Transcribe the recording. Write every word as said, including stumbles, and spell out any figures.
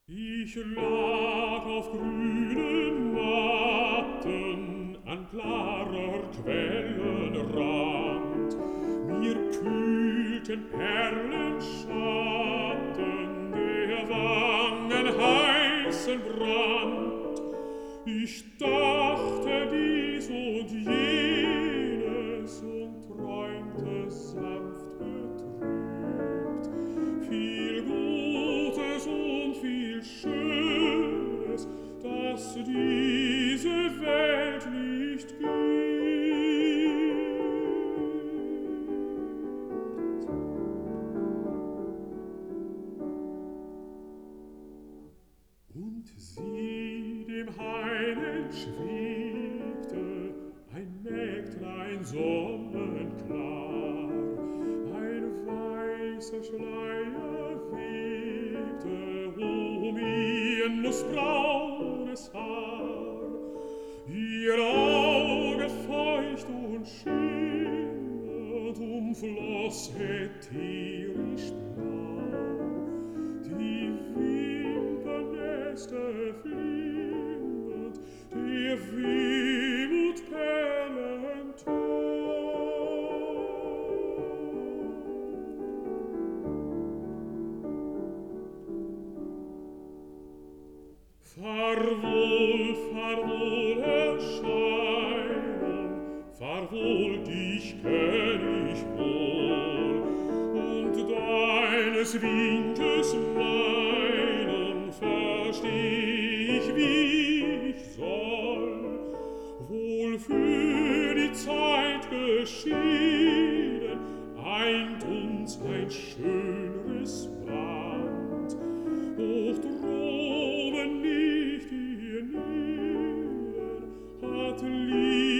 Ich lag auf grünen Matten an klarer Quellenrand. Mir kühlten Perlenschatten der Wangen heißen Brand. Ich dachte dies und jenes und träumte sanft betrübt. Viel Gutes und viel Schönes, das diese Welt nicht gibt. Und sie dem Hainen schwebte ein Mägdlein sonnenklar, ein weißer Schleier webte um ihr nussbraunes Haar, ihr Auge feucht und schimmernd umfloss ätherisch blau, die Wimpernäste flimmernd, der Wehmut Perlenton. Far wohl, far wohl, Erscheinung, far wohl, dich kenn ich wohl, und deines Winkes Meinung versteh ich, wie ich soll. Wohl für die Zeit geschieden, eint uns ein schöneres Band, hoch droben nicht ihr Nähe hat Liebe